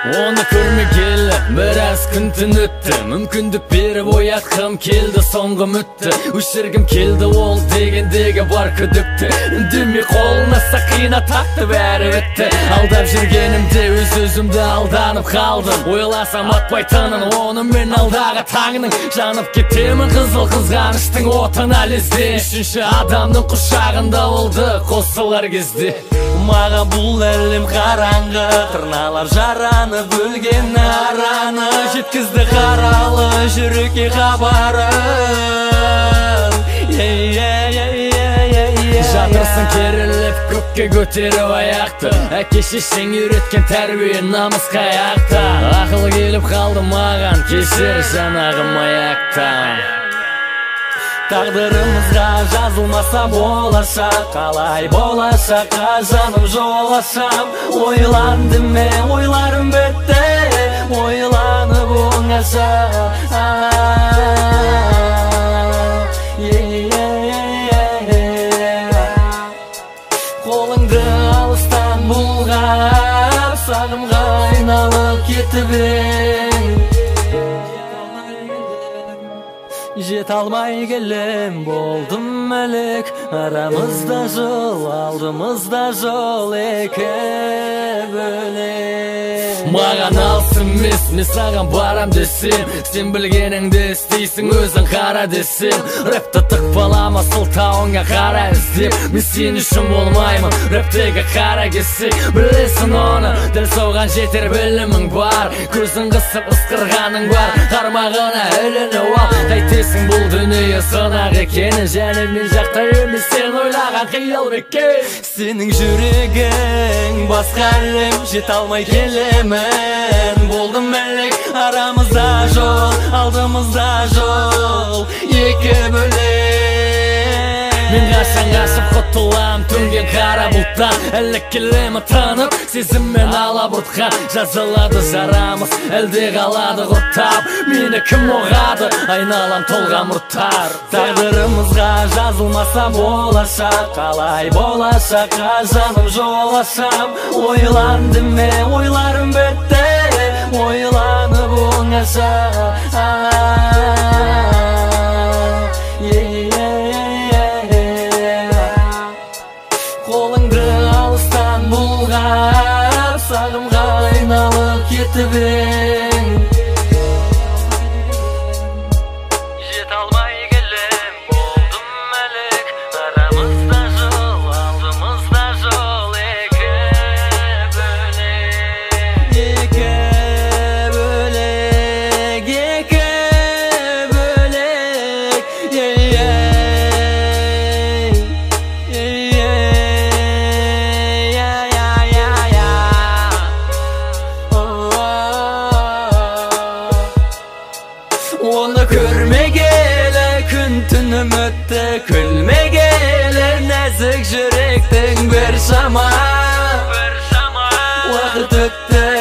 Onu көрмегелі біраз күн түн өтті, мүмкіндік беріп оятқым келді соңғы мүтті. Өшіргім келді ол дегендегі бар күдікті, үндемей қолына сақина тақты, бәрі бітті. Алдап жүргенімде өз-өзімді алданып қалдым, ойласам атпайтынын оны мен алдағы таңның. Жанып кетемін қызыл қызғаныштың отына лезде, үшінші адамның құшағында болды қосылар кезде. Маға бұл әлем қараңғы, тырналар жараны, бөлген араны, жеткізді қаралы жүрекке хабарын. Жатырсың керіліп көкке көтеріп аяқты, әке шешең үйреткен тәрбие намысқа аяқта. Ақыл келіп қалды маған, кешір жанағым аяқтан. Тағдырымызға жазылмаса болашақ, қалай болашаққа жаным жол ашам. Ойландым мен, ойларым бітті, ойланып оңаша. Қолыңды алыстан бұлғап, сағымға айналып кетіп ең. Жет алмай келем, болдым мәлік, арамызда жол, алдымызда жол, екі бөлек. Маған алсын емес, мен саған барам десем, сен білгеніңді істейсің, өзің қара десем. Рэпті тықпалама сылтауыңа қара іздеп, мен сен үшін болмаймын, рэптегі қара кесек. Білесің оны, дәл соған жетер білімің бар, көзің қысып ысқырғаның бар, қармағына ілініп ал. Қайтесің бұл дүние сынақ екені, және мен жақта емес сен ойлаған қиял бекен. Сенің жүрегің басқа әлем, жет алмай келемін. Болдым мәлік, арамызда жол, алдымызда жол, екі бөлек. Мен қашан қашып құтылам төнген қара бұлттан, әлі келемі танып сезіммен алабұртқан. Жазылады жарамыз, әлде қалады құрттап, мені кім оғады, айналам толған мұрттар. Тағдырымызға жазылмаса болашақ, қалай болашаққа жаным жол ашам. Ойландым мен, ойларым бітті, ойланып оңаша. Қолыңды алыстан бұлғап, сағымға айналып кетіп ең. Жет алмай келем, болдым мәлік, арамызда жол, алдымызда жол, екі бөлек. Екі бөлек, екі Оны көрмегелі күн түнім өтті, күлмегелі нәзік жүректің бір шама. Уақыт өтті,